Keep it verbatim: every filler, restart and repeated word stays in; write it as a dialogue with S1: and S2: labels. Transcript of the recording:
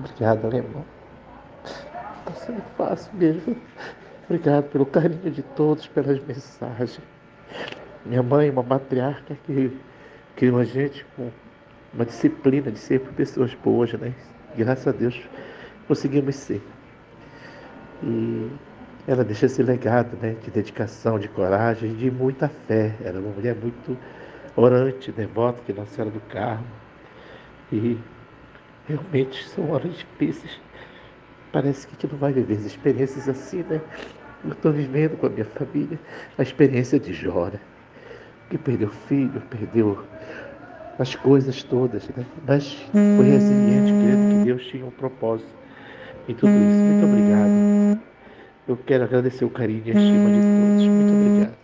S1: Obrigado, alemão. Está sendo fácil mesmo. Obrigado pelo carinho de todos, pelas mensagens. Minha mãe, uma matriarca que criou a gente com uma disciplina de ser pessoas boas, né? Graças a Deus conseguimos ser. E ela deixa esse legado, né? De dedicação, de coragem, de muita fé. Era uma mulher muito orante, devota, que Nossa Senhora do Carmo. E realmente são horas difíceis. Parece que a gente não vai viver as experiências assim, né? Eu estou vivendo com a minha família a experiência de Jó, né? Que perdeu filho, perdeu as coisas todas, né? Mas foi resiliente, crendo que Deus tinha um propósito em tudo isso. Muito obrigado. Eu quero agradecer o carinho e a estima de todos. Muito obrigado.